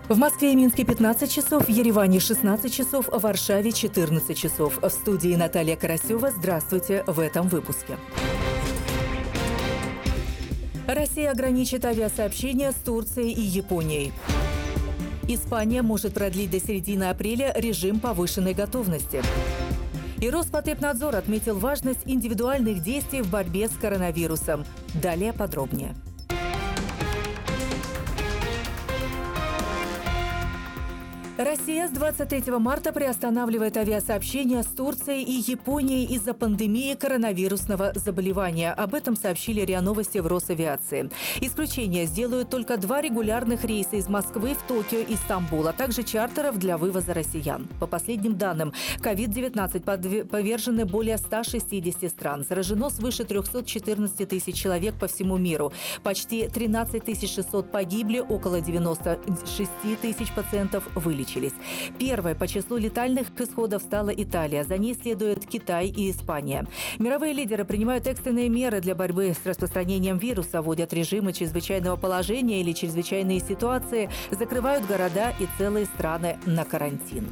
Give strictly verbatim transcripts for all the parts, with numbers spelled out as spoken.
В Москве и Минске пятнадцать часов, в Ереване шестнадцать часов, в Варшаве четырнадцать часов. В студии Наталья Карасева. Здравствуйте в этом выпуске. Россия ограничит авиасообщения с Турцией и Японией. Испания может продлить до середины апреля режим повышенной готовности. И Роспотребнадзор отметил важность индивидуальных действий в борьбе с коронавирусом. Далее подробнее. Россия с двадцать третьего марта приостанавливает авиасообщения с Турцией и Японией из-за пандемии коронавирусного заболевания. Об этом сообщили РИА Новости в Росавиации. Исключение сделают только два регулярных рейса из Москвы в Токио и Стамбул, а также чартеров для вывоза россиян. По последним данным, ковид девятнадцать повержены более ста шестидесяти стран. Заражено свыше трёхсот четырнадцати тысяч человек по всему миру. Почти тринадцать тысяч шестьсот погибли, около девяноста шести тысяч пациентов вылечились. Первой по числу летальных исходов стала Италия. За ней следуют Китай и Испания. Мировые лидеры принимают экстренные меры для борьбы с распространением вируса, вводят режимы чрезвычайного положения или чрезвычайные ситуации, закрывают города и целые страны на карантин.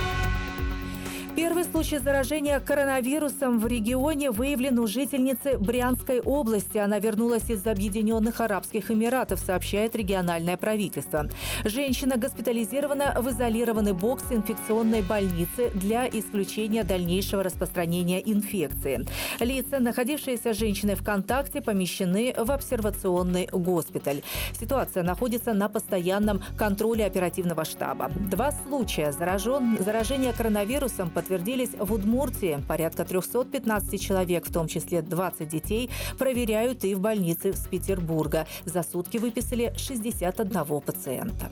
Первый случай заражения коронавирусом в регионе выявлен у жительницы Брянской области. Она вернулась из Объединенных Арабских Эмиратов, сообщает региональное правительство. Женщина госпитализирована в изолированный бокс инфекционной больницы для исключения дальнейшего распространения инфекции. Лица, находившиеся с женщиной в контакте, помещены в обсервационный госпиталь. Ситуация находится на постоянном контроле оперативного штаба. Два случая заражен... заражения коронавирусом подтверждены Подтвердились в Удмуртии. Порядка трёхсот пятнадцати человек, в том числе двадцать детей, проверяют и в больнице с Петербурга. За сутки выписали шестьдесят одного пациента.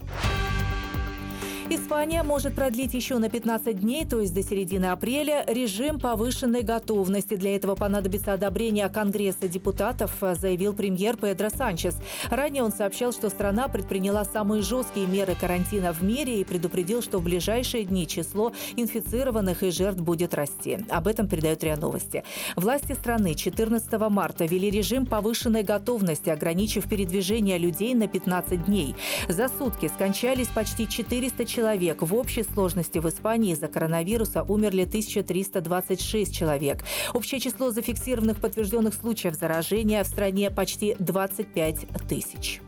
Испания может продлить еще на пятнадцать дней, то есть до середины апреля, режим повышенной готовности. Для этого понадобится одобрение Конгресса депутатов, заявил премьер Педро Санчес. Ранее он сообщал, что страна предприняла самые жесткие меры карантина в мире и предупредил, что в ближайшие дни число инфицированных и жертв будет расти. Об этом передают РИА Новости. Власти страны четырнадцатого марта ввели режим повышенной готовности, ограничив передвижение людей на пятнадцать дней. За сутки скончались почти четыреста человек. человек. В общей сложности в Испании из-за коронавируса умерли тысяча триста двадцать шесть человек. Общее число зафиксированных подтвержденных случаев заражения в стране почти двадцать пять тысяч.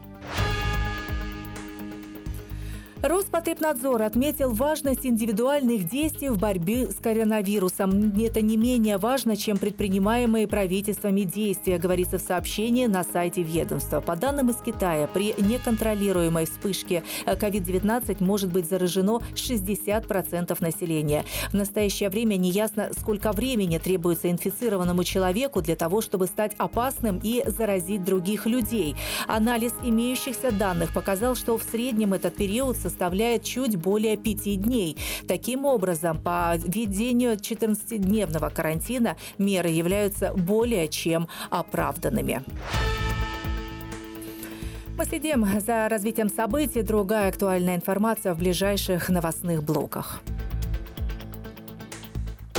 Роспотребнадзор отметил важность индивидуальных действий в борьбе с коронавирусом. Это не менее важно, чем предпринимаемые правительствами действия, говорится в сообщении на сайте ведомства. По данным из Китая, при неконтролируемой вспышке ковид девятнадцать может быть заражено шестьдесят процентов населения. В настоящее время неясно, сколько времени требуется инфицированному человеку для того, чтобы стать опасным и заразить других людей. Анализ имеющихся данных показал, что в среднем этот период составляет чуть более пяти дней. Таким образом, по введению четырнадцатидневного карантина меры являются более чем оправданными. Мы следим за развитием событий. Другая актуальная информация в ближайших новостных блоках.